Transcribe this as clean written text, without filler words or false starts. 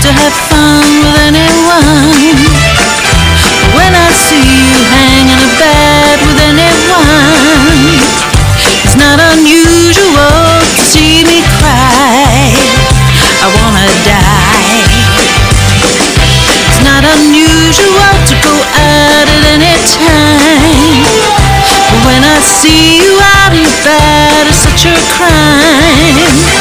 to have fun with anyone. When I see you hanging about with anyone, it's not unusual to see me cry. I wanna die. It's not unusual to go out at any time, but when I see you out and about, it's such a crime.